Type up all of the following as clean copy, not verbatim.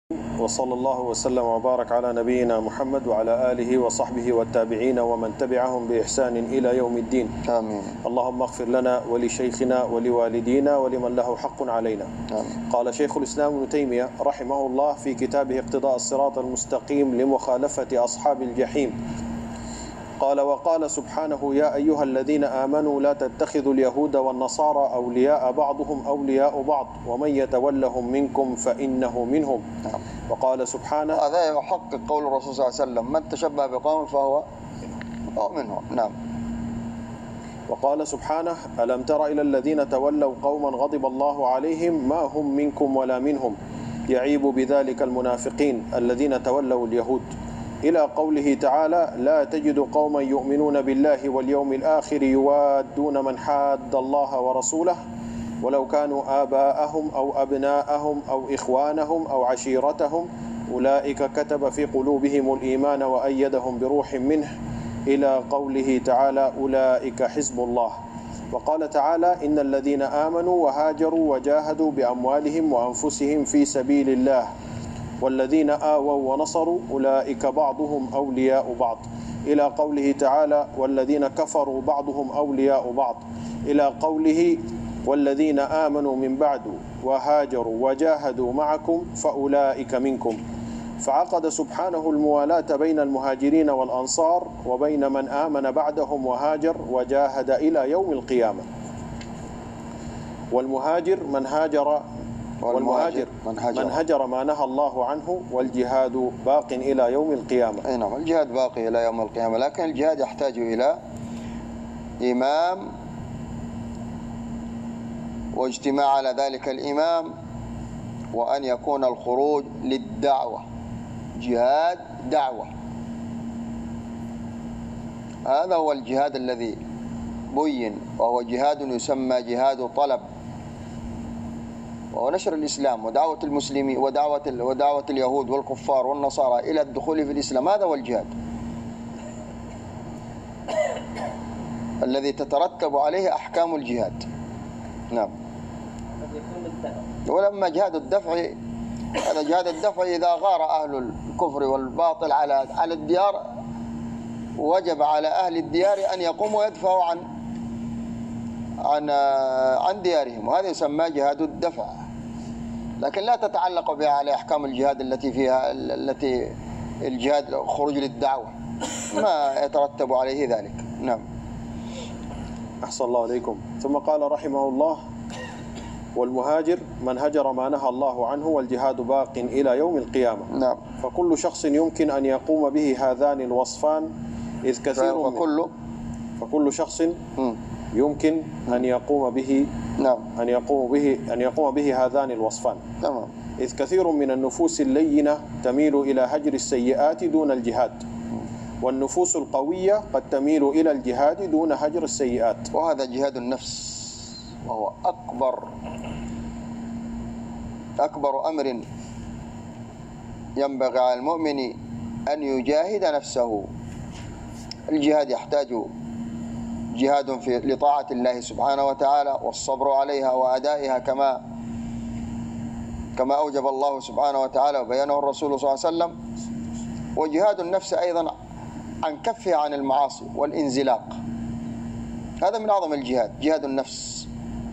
وصلى الله وسلم وبارك على نبينا محمد وعلى آله وصحبه والتابعين ومن تبعهم بإحسان إلى يوم الدين. آمين. اللهم اغفر لنا ولشيخنا ولوالدينا ولمن له حق علينا. آمين. قال شيخ الإسلام ابن تيمية رحمه الله في كتابه اقتضاء الصراط المستقيم لمخالفة أصحاب الجحيم، قال: وقال سبحانه: يا أيها الذين آمنوا لا تتخذوا اليهود والنصارى أولياء بعضهم أولياء بعض ومن يتولهم منكم فإنه منهم. وقال سبحانه: هذا يحقق قول الرسول صلى الله عليه وسلم: من تشبه بقوم فهو منهم. نعم. وقال سبحانه: ألم تر إلى الذين تولوا قوما غضب الله عليهم ما هم منكم ولا منهم يعيب بذلك المنافقين الذين تولوا اليهود، إلى قوله تعالى: لا تجد قوما يؤمنون بالله واليوم الآخر يوادون من حاد الله ورسوله ولو كانوا آباءهم أو أبناءهم أو إخوانهم أو عشيرتهم أولئك كتب في قلوبهم الإيمان وأيدهم بروح منه، إلى قوله تعالى: أولئك حزب الله. وقال تعالى: إن الذين آمنوا وهاجروا وجاهدوا بأموالهم وأنفسهم في سبيل الله والذين آووا ونصروا أولئك بعضهم أولياء بعض، إلى قوله تعالى: والذين كفروا بعضهم أولياء بعض، إلى قوله: والذين آمنوا من بعد وهاجروا وجاهدوا معكم فأولئك منكم. فعقد سبحانه الموالاة بين المهاجرين والأنصار وبين من آمن بعدهم وهاجر وجاهد إلى يوم القيامة. والمهاجر من هاجر من هجر ما نهى الله عنه، والجهاد باق إلى يوم القيامة. أي نعم، الجهاد باقي إلى يوم القيامة، لكن الجهاد يحتاج إلى إمام واجتماع على ذلك الإمام، وأن يكون الخروج للدعوة، جهاد دعوة. هذا هو الجهاد الذي بين، وهو جهاد يسمى جهاد طلب، وهو نشر الإسلام ودعوة المسلمين ودعوة اليهود والكفار والنصارى إلى الدخول في الإسلام. هذا هو الجهاد الذي تترتب عليه أحكام الجهاد. نعم. ولما جهاد الدفع، هذا جهاد الدفع إذا غار أهل الكفر والباطل على الديار، وجب على أهل الديار أن يقوموا ويدفعوا عن ديارهم، وهذا يسمى جهاد الدفع. لكن لا تتعلق بها على أحكام الجهاد التي الجهاد خروج للدعوة، ما يترتب عليه ذلك. نعم. أحسن الله عليكم. ثم قال رحمه الله: والمهاجر من هجر ما نهى الله عنه والجهاد باق إلى يوم القيامة. نعم. فكل شخص يمكن أن يقوم به هذان الوصفان، إذ كثير فكل شخص يمكن أن يقوم به نعم أن يقوم به هذان الوصفان. تمام. إذ كثير من النفوس اللينة تميل إلى هجر السيئات دون الجهاد، والنفوس القوية قد تميل إلى الجهاد دون هجر السيئات. وهذا جهاد النفس، وهو أكبر أمر ينبغي على المؤمن أن يجاهد نفسه. الجهاد يحتاج جهاد لطاعة الله سبحانه وتعالى، والصبر عليها وأدائها كما أوجب الله سبحانه وتعالى وبينه الرسول صلى الله عليه وسلم. وجهاد النفس أيضا عن كفها عن المعاصي والانزلاق، هذا من أعظم الجهاد، جهاد النفس.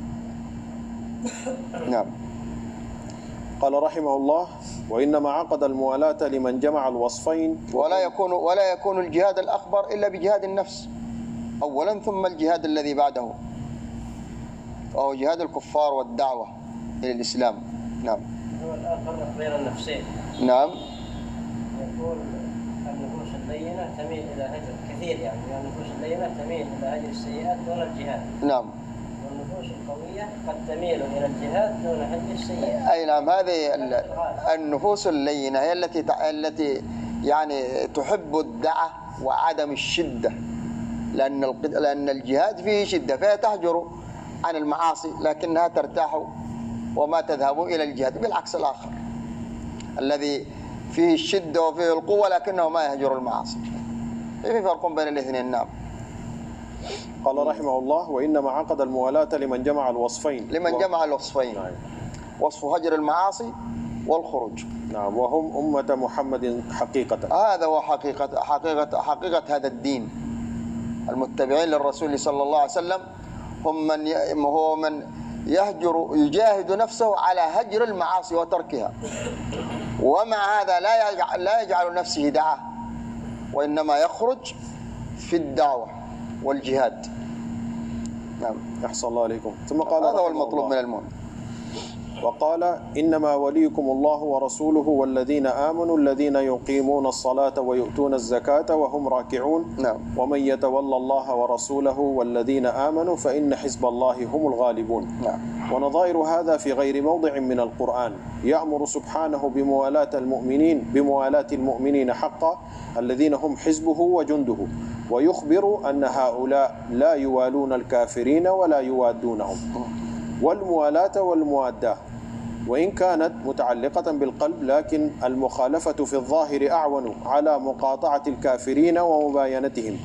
نعم. قال رحمه الله: وإنما عقد الموالاة لمن جمع الوصفين، ولا يكون الجهاد الأكبر إلا بجهاد النفس أولا، ثم الجهاد الذي بعده، وهو جهاد الكفار والدعوة إلى الإسلام. نعم. هو الآخر بين النفسين. نعم. يقول النفوس اللينة تميل إلى هجر كثير، يعني النفوس اللينة تميل إلى هجر السيئات دون الجهاد. نعم. والنفوس القوية قد تميل إلى الجهاد دون هجر السيئات. أي نعم. هذه النفوس اللينة هي التي يعني تحب الدعة وعدم الشدة، لأن الجهاد فيه شدة، فهي تهجر عن المعاصي لكنها ترتاح وما تذهب إلى الجهاد، بالعكس الآخر الذي فيه الشدة وفيه القوة لكنه ما يهجر المعاصي. في فرق بين الاثنين. نعم. قال رحمه الله: وإنما عقد الموالاة لمن جمع الوصفين. جمع الوصفين، وصف هجر المعاصي والخروج. نعم، وهم أمة محمد حقيقة. هذا هو حقيقة هذا الدين. المتبعين للرسول صلى الله عليه وسلم هو من يجاهد نفسه على هجر المعاصي وتركها، ومع هذا لا يجعل نفسه دعاة، وإنما يخرج في الدعوة والجهاد. نعم. أحسن الله عليكم. ثم قال هذا هو المطلوب من المؤمن. وقال إنما وليكم الله ورسوله والذين آمنوا الذين يقيمون الصلاة ويؤتون الزكاة وهم راكعون. نعم. ومن يتولى الله ورسوله والذين آمنوا فإن حزب الله هم الغالبون. نعم. ونظائر هذا في غير موضع من القرآن. يأمر سبحانه بموالاة المؤمنين حقا الذين هم حزبه وجنده، ويخبر أن هؤلاء لا يوالون الكافرين ولا يوادونهم. والموالاة والموادة وإن كانت متعلقة بالقلب، لكن المخالفة في الظاهر أعون على مقاطعة الكافرين ومباينتهم،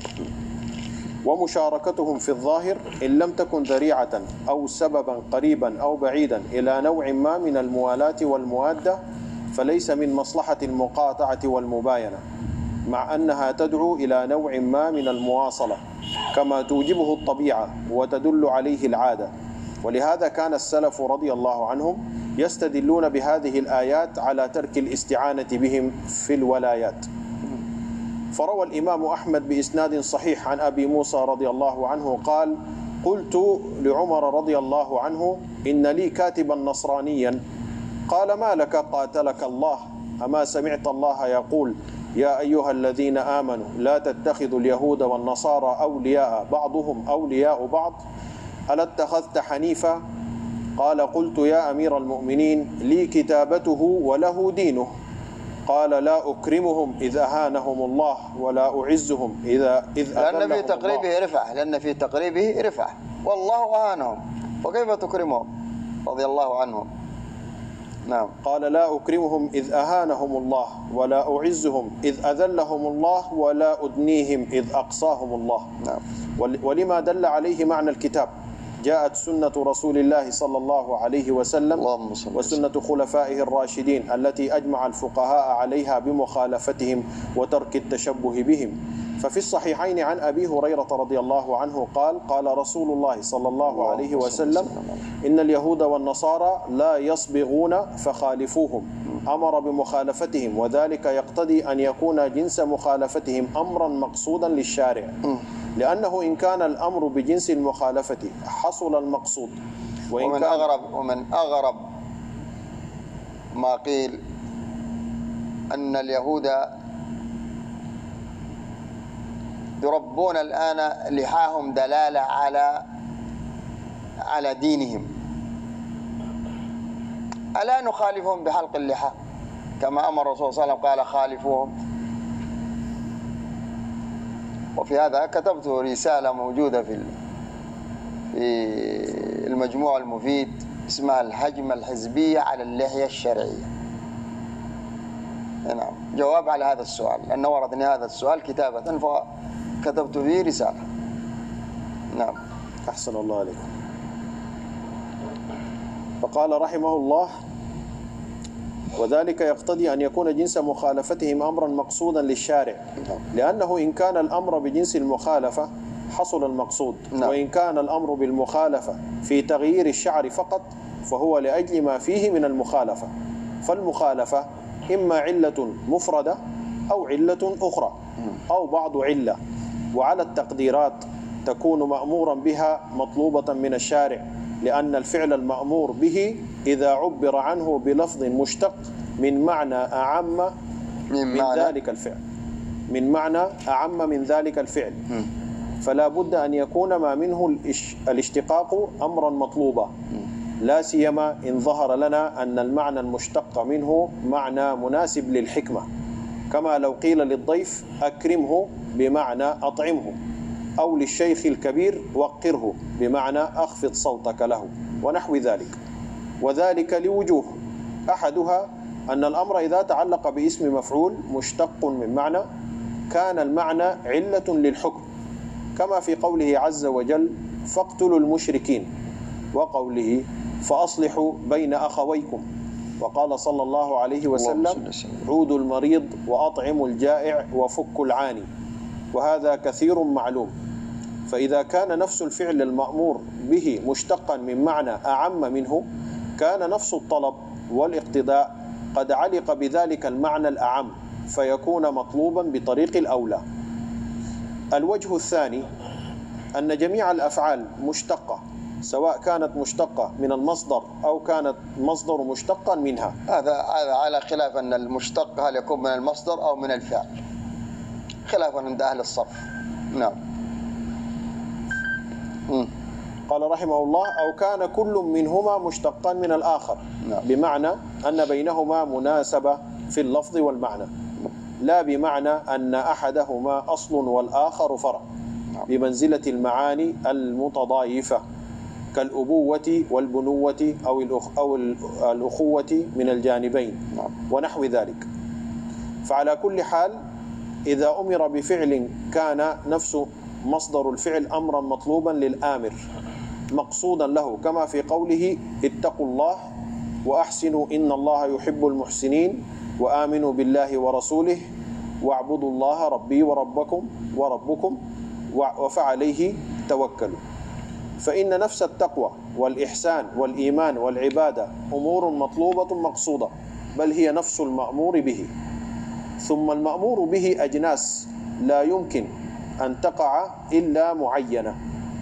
ومشاركتهم في الظاهر إن لم تكن ذريعة أو سببا قريبا أو بعيدا إلى نوع ما من الموالاة والموادة، فليس من مصلحة المقاطعة والمباينة، مع أنها تدعو إلى نوع ما من المواصلة كما توجبه الطبيعة وتدل عليه العادة. ولهذا كان السلف رضي الله عنهم يستدلون بهذه الآيات على ترك الاستعانة بهم في الولايات. فروى الإمام أحمد بإسناد صحيح عن أبي موسى رضي الله عنه قال: قلت لعمر رضي الله عنه: إن لي كاتبا نصرانيا. قال: ما لك قاتلك الله؟ أما سمعت الله يقول: يا أيها الذين آمنوا لا تتخذوا اليهود والنصارى أولياء بعضهم أولياء بعض؟ ألا اتخذت حنيفا؟ قال: قلت يا أمير المؤمنين لي كتابته وله دينه. قال: لا أكرمهم إذ أهانهم الله ولا أعزهم إذ أذلهم لأن في تقريبه رفعة، لأن في تقريبه رفعة، والله أهانهم وكيف تكرمهم رضي الله عنهم. نعم. قال: لا أكرمهم إذ أهانهم الله ولا أعزهم إذ أذلهم الله ولا أدنيهم إذ أقصاهم الله. نعم. ولما دل عليه معنى الكتاب جاءت سنة رسول الله صلى الله عليه وسلم وسنة خلفائه الراشدين التي أجمع الفقهاء عليها بمخالفتهم وترك التشبه بهم. ففي الصحيحين عن أبي هريرة رضي الله عنه قال: قال رسول الله صلى الله عليه وسلم: إن اليهود والنصارى لا يصبغون فخالفوهم. أمر بمخالفتهم، وذلك يقتضي أن يكون جنس مخالفتهم أمرا مقصودا للشارع، لأنه إن كان الأمر بجنس المخالفة حصل المقصود. ومن أغرب ما قيل أن اليهود يربون الآن لحاهم دلالة على دينهم. ألا نخالفهم بحلق اللحى كما أمر الرسول صلى الله عليه وسلم قال: خالفوهم. وفي هذا كتبت رسالة موجودة في المجموع المفيد اسمها الهجمة الحزبية على اللحية الشرعية. نعم، جواب على هذا السؤال، لأنه وردني هذا السؤال كتابة فكتبت فيه رسالة. نعم. أحسن الله عليكم. فقال رحمه الله: وذلك يقتضي أن يكون جنس مخالفتهم أمرا مقصودا للشارع، لأنه إن كان الأمر بجنس المخالفة حصل المقصود. وإن كان الأمر بالمخالفة في تغيير الشعر فقط فهو لأجل ما فيه من المخالفة. فالمخالفة إما علة مفردة أو علة أخرى أو بعض علة، وعلى التقديرات تكون مأمورا بها مطلوبة من الشارع، لأن الفعل المأمور به إذا عبر عنه بلفظ مشتق من معنى أعم من ذلك الفعل، من معنى أعم من ذلك الفعل، فلا بد أن يكون ما منه الاشتقاق أمرا مطلوبا، لا سيما إن ظهر لنا أن المعنى المشتق منه معنى مناسب للحكمة، كما لو قيل للضيف أكرمه بمعنى أطعمه، أو للشيخ الكبير وقره بمعنى أخفض صوتك له، ونحو ذلك. وذلك لوجوه: أحدها أن الأمر إذا تعلق باسم مفعول مشتق من معنى كان المعنى علة للحكم، كما في قوله عز وجل: فاقتلوا المشركين، وقوله: فأصلحوا بين أخويكم. وقال صلى الله عليه اللهم وسلم: صل وسلم. عودوا المريض وأطعموا الجائع وفكوا العاني، وهذا كثير معلوم. فإذا كان نفس الفعل المأمور به مشتقا من معنى أعم منه، كان نفس الطلب والاقتداء قد علق بذلك المعنى الأعم، فيكون مطلوبا بطريق الأولى. الوجه الثاني أن جميع الأفعال مشتقة، سواء كانت مشتقة من المصدر أو كانت مصدر مشتقا منها. هذا على خلاف أن المشتق هل يكون من المصدر أو من الفعل، خلافا عند أهل الصرف. نعم. قال رحمه الله: أو كان كل منهما مشتقا من الآخر، نعم. بمعنى أن بينهما مناسبة في اللفظ والمعنى، لا بمعنى أن أحدهما أصل والآخر فرع، بمنزلة المعاني المتضايفة كالأبوة والبنوة أو الأخوة من الجانبين ونحو ذلك. فعلى كل حال، إذا أمر بفعل كان نفس مصدر الفعل أمرا مطلوبا للآمر مقصودا له، كما في قوله: اتقوا الله وأحسنوا إن الله يحب المحسنين وآمنوا بالله ورسوله واعبدوا الله ربي وربكم وفعليه توكلوا. فإن نفس التقوى والإحسان والإيمان والعبادة أمور مطلوبة مقصودة، بل هي نفس المأمور به. ثم المأمور به أجناس لا يمكن أن تقع إلا معينة،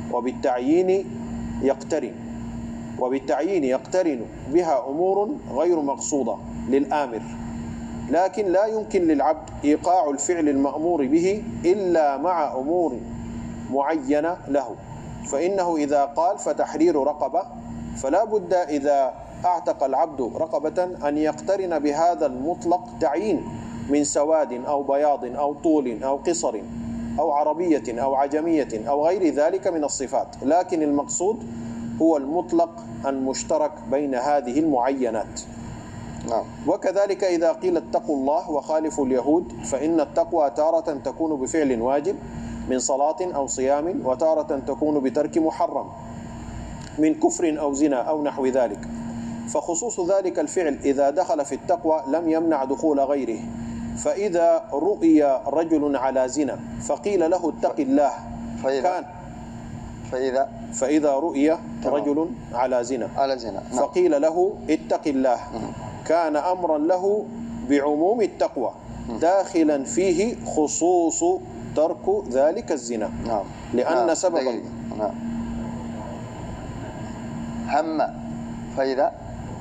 وبالتعيين يقترن بها أمور غير مقصودة للآمر. لكن لا يمكن للعبد إيقاع الفعل المأمور به إلا مع أمور معينة له. فإنه إذا قال فتحرير رقبة، فلا بد إذا أعتق العبد رقبة أن يقترن بهذا المطلق تعيين من سواد أو بياض أو طول أو قصر أو عربية أو عجمية أو غير ذلك من الصفات، لكن المقصود هو المطلق المشترك بين هذه المعينات. وكذلك إذا قيل اتقوا الله وخالفوا اليهود، فإن التقوى تارة تكون بفعل واجب من صلاة أو صيام، وتارة تكون بترك محرم من كفر أو زنا أو نحو ذلك. فخصوص ذلك الفعل إذا دخل في التقوى لم يمنع دخول غيره. فإذا رؤي رجل على زنا فقيل له اتق الله، فإذا رؤي رجل على زنا فقيل له اتق الله، كان أمرا له بعموم التقوى داخلا فيه خصوص ترك ذلك الزنا، لأن سبب هم. فإذا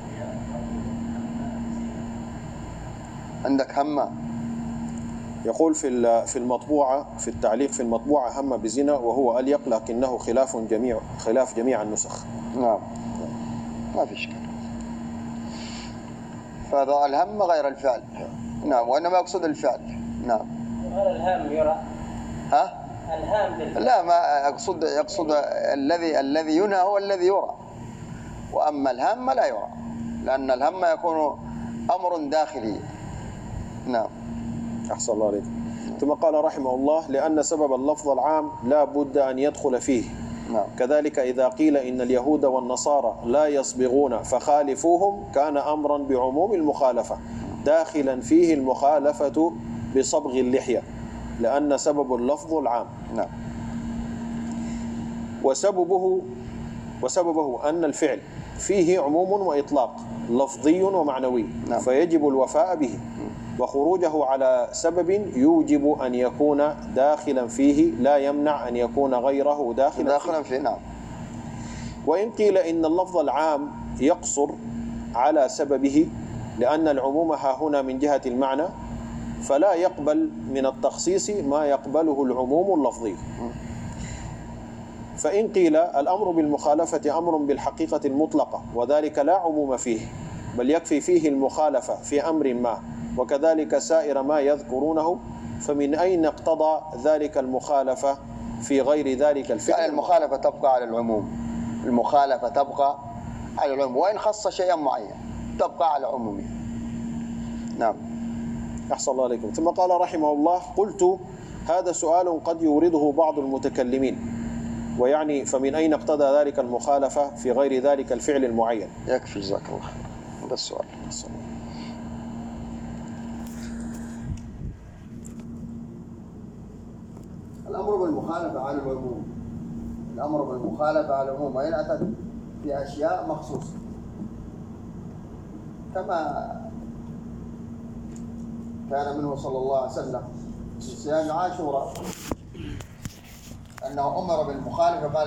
عندك هم، يقول في المطبوعة، في التعليق في المطبوعة: هم بزنا، وهو أليق لكنه خلاف جميع النسخ. نعم، ما في إشكال. فهذا الهم غير الفعل. نعم، وإنما يقصد الفعل. نعم. هل الهام يرى؟ ها؟ الهام بالفعل. لا، ما يقصد الذي ينهى هو الذي يرى، وأما الهم لا يرى، لأن الهم يكون أمر داخلي. نعم. أحسن الله عليك. ثم قال رحمه الله: لأن سبب اللفظ العام لا بد أن يدخل فيه. نعم. كذلك إذا قيل إن اليهود والنصارى لا يصبغون فخالفوهم، كان أمرا بعموم المخالفة داخلا فيه المخالفة بصبغ اللحية، لأن سبب اللفظ العام. نعم. وسببه أن الفعل فيه عموم وإطلاق لفظي ومعنوي. نعم. فيجب الوفاء به، وخروجه على سبب يوجب أن يكون داخلا فيه لا يمنع أن يكون غيره داخلا فيه. نعم. وإن قيل إن اللفظ العام يقصر على سببه، لأن العموم ها هنا من جهة المعنى، فلا يقبل من التخصيص ما يقبله العموم اللفظي. فإن قيل الأمر بالمخالفة أمر بالحقيقة المطلقة، وذلك لا عموم فيه، بل يكفي فيه المخالفة في أمر ما، وكذلك سائر ما يذكرونه، فمن أين اقتضى ذلك المخالفة في غير ذلك الفعل؟ المخالفة تبقى على العموم. المخالفة تبقى على العموم، وإن خص شيئا معين تبقى على عمومه. نعم. أحسن الله عليكم. ثم قال رحمه الله: قلت هذا سؤال قد يورده بعض المتكلمين، ويعني فمن أين اقتضى ذلك المخالفة في غير ذلك الفعل المعين؟ يكفي، جزاك الله خير. ده السؤال. الأمر بالمخالفة على العموم، الأمر بالمخالفة على العموم، وإن أتت في أشياء مخصوصة كما كان منه صلى الله عليه وسلم في صيام عاشوراء أنه أمر بالمخالفة